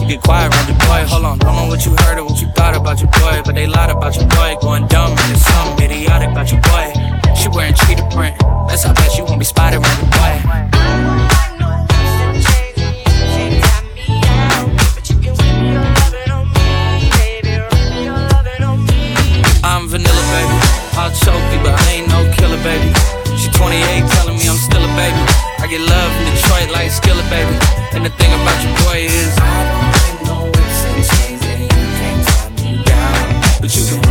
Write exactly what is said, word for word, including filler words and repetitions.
You get quiet around your boy. Hold on, don't know what you heard or what you thought about your boy, but they lied about your boy. Going dumb and there's something idiotic about your boy. She wearing cheetah print, that's how bad she won't be spotted around your boy. I'm vanilla, baby. I'll choke you, but I ain't no killer, baby. She twenty-eight, telling me I'm still a baby. I get love from Detroit like Skillet, baby. And the thing about your boy is I don't like no whips and chains, and you can't tie me down, but you can